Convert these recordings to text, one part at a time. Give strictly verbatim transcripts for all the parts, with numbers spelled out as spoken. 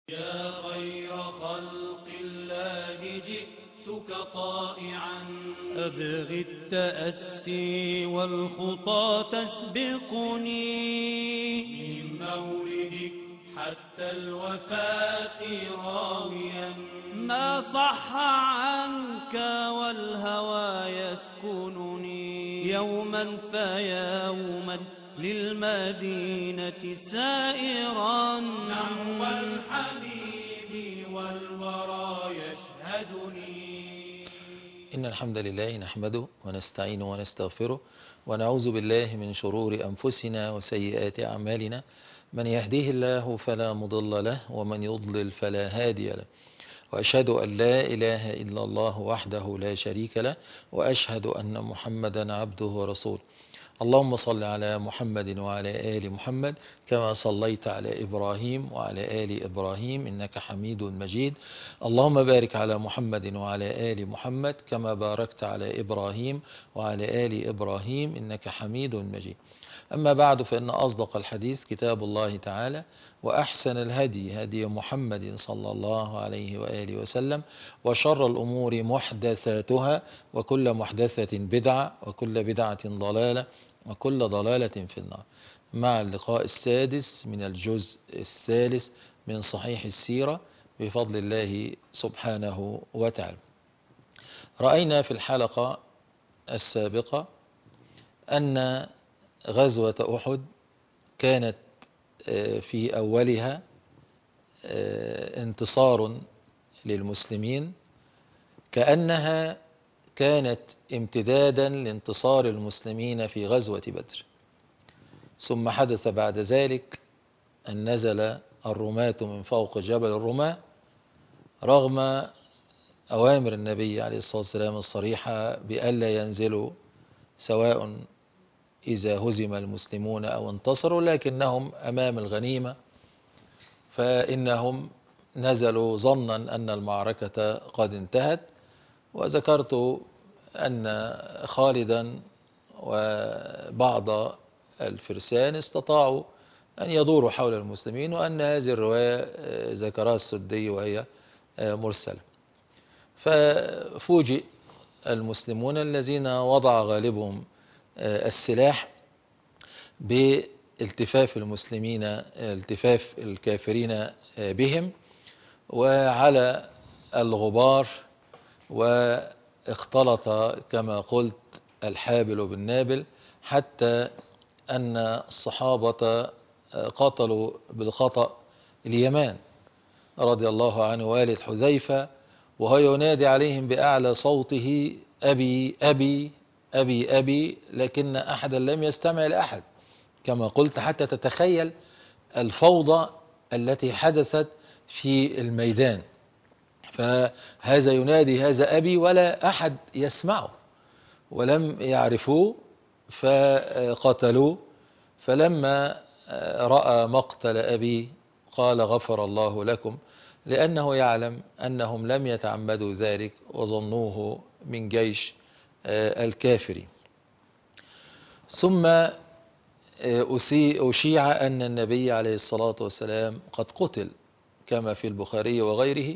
يا خير خلق الله جئتك طائعا أبغي التأسي والخطى تسبقني من مولدك حتى الوفاة راويا ما صح عنك والهوى يسكنني يوما فيوما للمدينة سائرا نحو الحبيب والورى يشهدني. إن الحمد لله نحمده ونستعينه ونستغفره ونعوذ بالله من شرور أنفسنا وسيئات أعمالنا. من يهديه الله فلا مضل له ومن يضلل فلا هادي له، وأشهد أن لا إله إلا الله وحده لا شريك له، وأشهد أن محمدا عبده ورسوله. اللهم صل على محمد وعلى آل محمد كما صليت على إبراهيم وعلى آل إبراهيم إنك حميد مجيد. اللهم بارك على محمد وعلى آل محمد كما باركت على إبراهيم وعلى آل إبراهيم إنك حميد مجيد. أما بعد، فإن أصدق الحديث كتاب الله تعالى، وأحسن الهدي هدي محمد صلى الله عليه وآله وسلم، وشر الأمور محدثاتها، وكل محدثة بدعة، وكل بدعة ضلالة، وكل ضلالة في النار. مع اللقاء السادس من الجزء الثالث من صحيح السيرة بفضل الله سبحانه وتعالى. رأينا في الحلقة السابقة أن غزوة أحد كانت في أولها انتصار للمسلمين، كأنها كانت امتدادا لانتصار المسلمين في غزوة بدر. ثم حدث بعد ذلك أن نزل الرماة من فوق جبل الرماة رغم أوامر النبي عليه الصلاة والسلام الصريحة بألا ينزلوا، سواء إذا هزم المسلمون أو انتصروا، لكنهم أمام الغنيمة فإنهم نزلوا ظنا أن المعركة قد انتهت. وذكرت أن خالدا وبعض الفرسان استطاعوا أن يدوروا حول المسلمين، وأن هذه الرواية ذكرها السدي وهي مرسلة. ففوجئ المسلمون الذين وضع غالبهم السلاح بالتفاف المسلمين التفاف الكافرين بهم، وعلى الغبار، واختلط كما قلت الحابل بالنابل، حتى أن الصحابة قتلوا بالخطأ اليمان رضي الله عنه والد حذيفة، وهو ينادي عليهم بأعلى صوته أبي أبي أبي أبي، لكن أحدا لم يستمع لأحد كما قلت، حتى تتخيل الفوضى التي حدثت في الميدان. فهذا ينادي هذا أبي ولا أحد يسمعه، ولم يعرفوه فقتلوه. فلما رأى مقتل أبي قال غفر الله لكم، لأنه يعلم أنهم لم يتعمدوا ذلك وظنوه من جيش الكافر. ثم أشيع أن النبي عليه الصلاة والسلام قد قتل كما في البخاري وغيره.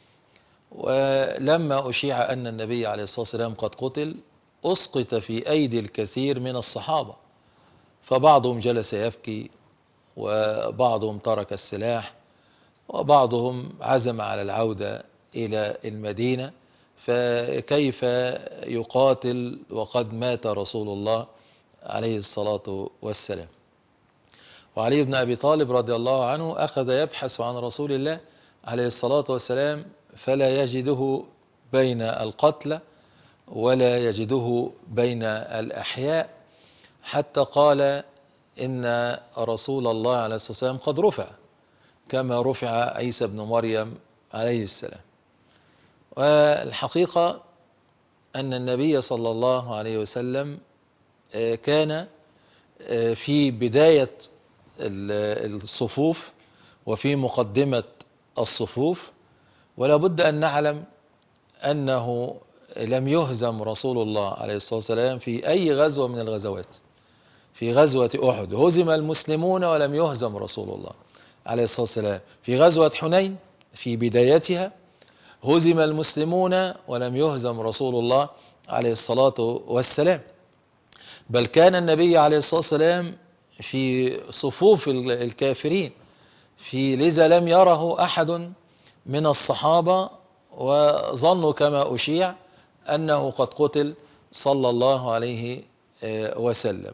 ولما أشيع أن النبي عليه الصلاة والسلام قد قتل أسقط في أيدي الكثير من الصحابة، فبعضهم جلس يبكي، وبعضهم ترك السلاح، وبعضهم عزم على العودة إلى المدينة، فكيف يقاتل وقد مات رسول الله عليه الصلاة والسلام. وعلي بن أبي طالب رضي الله عنه أخذ يبحث عن رسول الله عليه الصلاة والسلام، فلا يجده بين القتلى ولا يجده بين الأحياء، حتى قال إن رسول الله عليه الصلاة والسلام قد رفع كما رفع عيسى بن مريم عليه السلام. والحقيقة أن النبي صلى الله عليه وسلم كان في بداية الصفوف وفي مقدمة الصفوف، ولا بد أن نعلم أنه لم يهزم رسول الله عليه الصلاة والسلام في أي غزوة من الغزوات. في غزوة أحد هزم المسلمون ولم يهزم رسول الله عليه الصلاة والسلام. في غزوة حنين في بدايتها هزم المسلمون ولم يهزم رسول الله عليه الصلاة والسلام، بل كان النبي عليه الصلاة والسلام في صفوف الكافرين، في لذا لم يره أحد من الصحابة، وظنوا كما أشيع أنه قد قتل صلى الله عليه وسلم.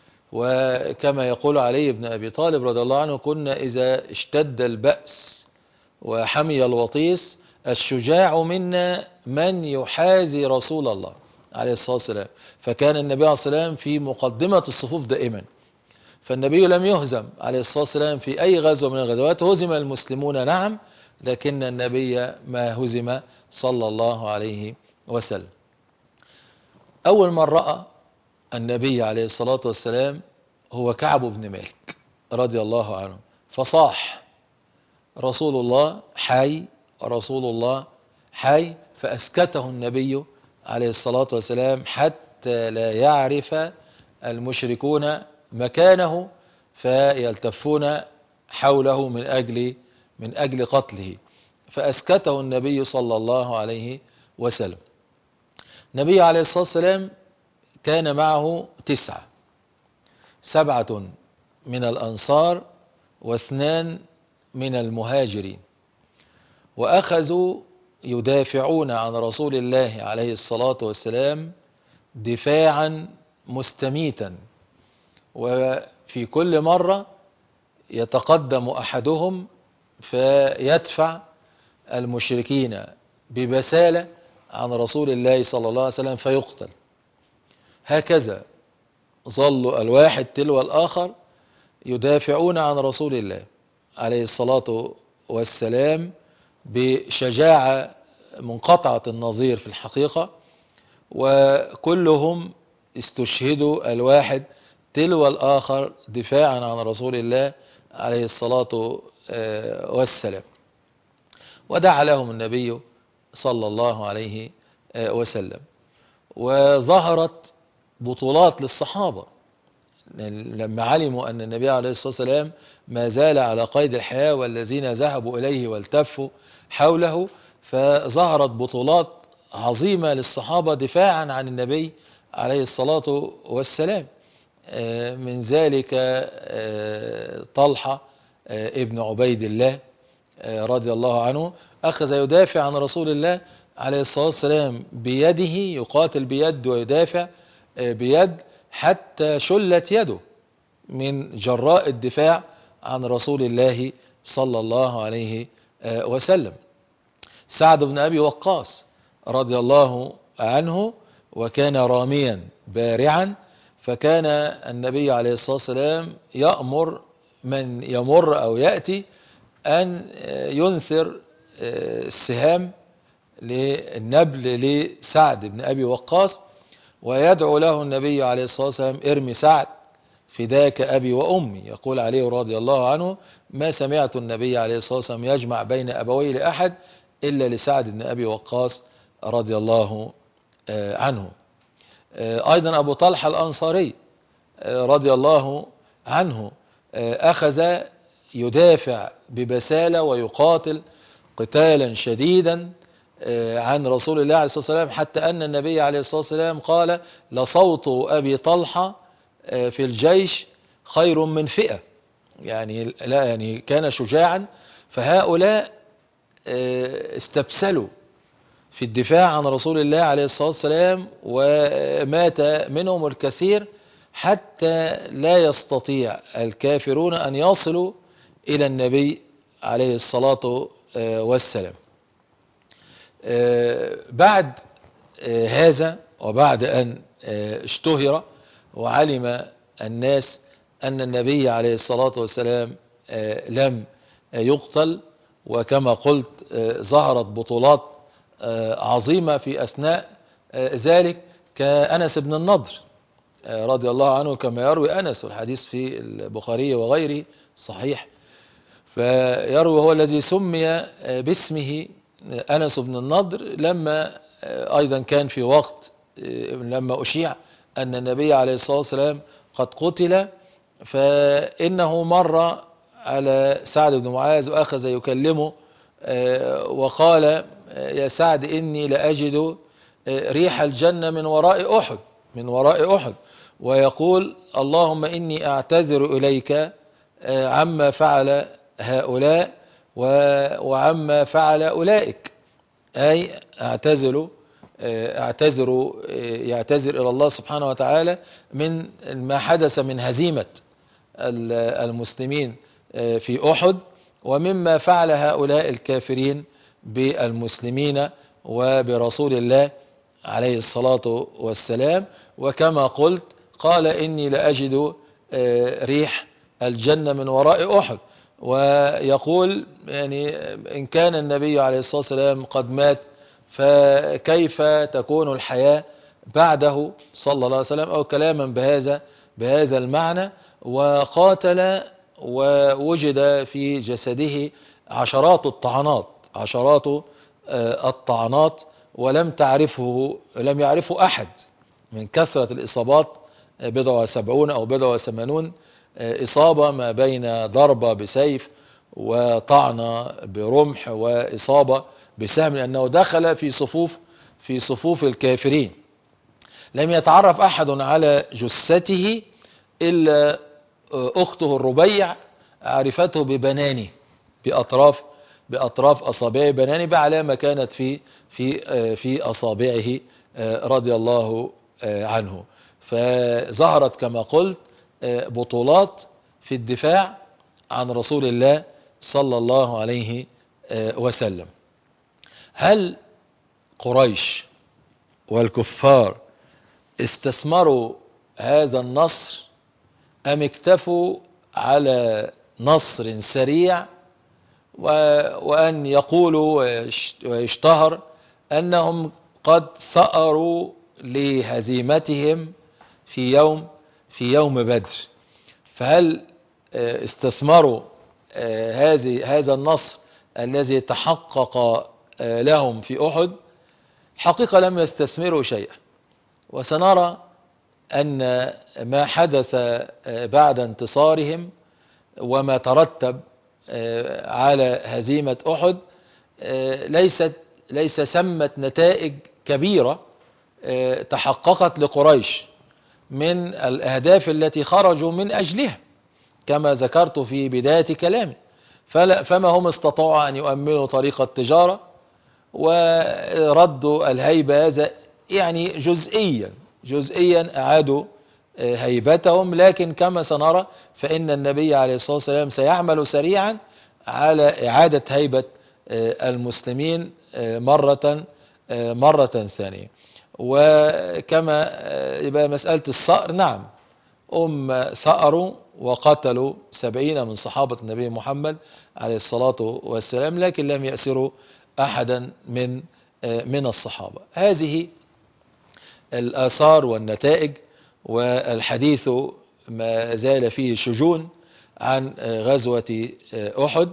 وكما يقول علي بن أبي طالب رضي الله عنه: كنا إذا اشتد البأس وحمي الوطيس الشجاع منا من يحاذي رسول الله عليه الصلاة والسلام. فكان النبي عليه الصلاة والسلام في مقدمة الصفوف دائما، فالنبي لم يهزم عليه الصلاة والسلام في أي غزوة من الغزوات. هزم المسلمون نعم، لكن النبي ما هزم صلى الله عليه وسلم. أول من رأى النبي عليه الصلاة والسلام هو كعب بن مالك رضي الله عنه، فصاح: رسول الله حي، رسول الله حي. فأسكته النبي عليه الصلاة والسلام حتى لا يعرف المشركون مكانه فيلتفون حوله من أجل من أجل قتله، فأسكته النبي صلى الله عليه وسلم. النبي عليه الصلاة والسلام كان معه تسعة: سبعة من الأنصار واثنان من المهاجرين، وأخذوا يدافعون عن رسول الله عليه الصلاة والسلام دفاعا مستميتا، وفي كل مرة يتقدم أحدهم فيدفع المشركين ببسالة عن رسول الله صلى الله عليه وسلم فيقتل. هكذا ظلوا الواحد تلو الآخر يدافعون عن رسول الله عليه الصلاة والسلام بشجاعة منقطعة النظير في الحقيقة، وكلهم استشهدوا الواحد تلو الآخر دفاعا عن رسول الله عليه الصلاة والسلام. ودعا لهم النبي صلى الله عليه وسلم. وظهرت بطولات للصحابة لما علموا أن النبي عليه الصلاة والسلام ما زال على قيد الحياة والذين ذهبوا إليه والتفوا حوله، فظهرت بطولات عظيمة للصحابة دفاعا عن النبي عليه الصلاة والسلام. من ذلك طلحة ابن عبيد الله رضي الله عنه أخذ يدافع عن رسول الله عليه الصلاة والسلام بيده، يقاتل بيد ويدافع بيد حتى شلت يده من جراء الدفاع عن رسول الله صلى الله عليه وسلم. سعد بن أبي وقاص رضي الله عنه وكان راميا بارعا، فكان النبي عليه الصلاة والسلام يأمر من يمر أو يأتي أن ينثر السهام للنبل لسعد بن أبي وقاص، ويدعو له النبي عليه الصلاة والسلام: ارمي سعد فداك أبي وأمي. يقول عليه رضي الله عنه: ما سمعت النبي عليه الصلاة والسلام يجمع بين أبوي لأحد إلا لسعد بن أبي وقاص رضي الله عنه. أيضا أبو طلحة الأنصاري رضي الله عنه أخذ يدافع ببسالة ويقاتل قتالا شديدا عن رسول الله عليه الصلاة والسلام، حتى أن النبي عليه الصلاة والسلام قال: لصوت أبي طلحة في الجيش خير من فئة. يعني لا يعني كان شجاعا، فهؤلاء استبسلوا في الدفاع عن رسول الله عليه الصلاة والسلام، ومات منهم الكثير حتى لا يستطيع الكافرون أن يصلوا إلى النبي عليه الصلاة والسلام. بعد هذا وبعد أن اشتهر وعلم الناس أن النبي عليه الصلاة والسلام لم يقتل، وكما قلت ظهرت بطولات عظيمة في أثناء ذلك كأنس بن النضر رضي الله عنه، كما يروي أنس والحديث في البخاري وغيره صحيح، فيروي هو الذي سمي باسمه أنس بن النضر لما أيضا كان في وقت لما أشيع أن النبي عليه الصلاة والسلام قد قتل، فإنه مر على سعد بن معاذ وأخذ يكلمه وقال يا سعد إني لأجد ريح الجنة من وراء أحد من وراء أحد ويقول اللهم إني أعتذر إليك عما فعل هؤلاء وعما فعل أولئك، أي أعتذر أعتذر يعتذر إلى الله سبحانه وتعالى من ما حدث من هزيمة المسلمين في أحد ومما فعل هؤلاء الكافرين بالمسلمين وبرسول الله عليه الصلاة والسلام. وكما قلت قال إني لأجد ريح الجنة من وراء أحد، ويقول يعني إن كان النبي عليه الصلاة والسلام قد مات فكيف تكون الحياة بعده صلى الله عليه وسلم، أو كلاما بهذا بهذا المعنى. وقاتل ووجد في جسده عشرات الطعنات عشرات الطعنات ولم تعرفه لم يعرفه أحد من كثرة الإصابات، بضع وسبعون أو بضع وثمانون إصابة ما بين ضربة بسيف وطعنة برمح وإصابة بسهم، لأنه دخل في صفوف في صفوف الكافرين. لم يتعرف أحد على جثته إلا أخته الربيع، عرفته ببنانه بأطراف بأطراف أصابعه بنانه بعلامة كانت في في في أصابعه رضي الله عنه. فظهرت كما قلت بطولات في الدفاع عن رسول الله صلى الله عليه وسلم. هل قريش والكفار استثمروا هذا النصر أم اكتفوا على نصر سريع وأن يقولوا ويشتهر أنهم قد ثأروا لهزيمتهم في يوم في يوم بدر؟ فهل استثمروا هذه هذا النصر الذي تحقق لهم في أحد؟ حقيقة لم يستثمروا شيئا، وسنرى أن ما حدث بعد انتصارهم وما ترتب على هزيمة أحد ليست ليس ثمة نتائج كبيرة تحققت لقريش من الأهداف التي خرجوا من أجلها كما ذكرت في بداية كلامي. فما هم استطاعوا أن يؤمنوا طريق التجارة وردوا الهيبة، هذا يعني جزئيا جزئيا أعادوا هيبتهم، لكن كما سنرى فإن النبي عليه الصلاة والسلام سيعمل سريعا على إعادة هيبة المسلمين مرة مرة ثانية. وكما يبقى مسألة الثأر، نعم هم ثأروا وقتلوا سبعين من صحابة النبي محمد عليه الصلاة والسلام، لكن لم يأسروا أحدا من من الصحابة. هذه الآثار والنتائج، والحديث ما زال فيه شجون عن غزوة أحد،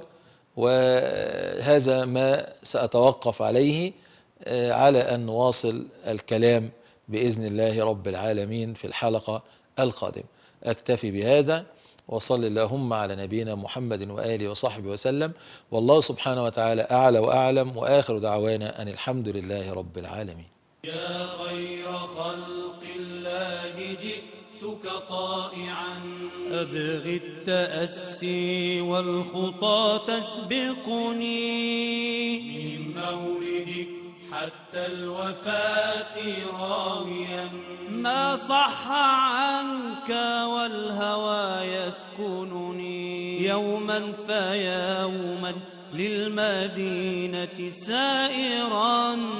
وهذا ما سأتوقف عليه على أن نواصل الكلام بإذن الله رب العالمين في الحلقة القادمة. أكتفي بهذا، وصل اللهم على نبينا محمد وآله وصحبه وسلم، والله سبحانه وتعالى أعلى وأعلم، وآخر دعوانا أن الحمد لله رب العالمين. يا خير خلق الله جئتك طائعا أبغي التأسي والخطى تسبقني من مولدك حتى الوفاة راويا ما صح عنك والهوى يسكنني يوما فيوما للمدينة سائرا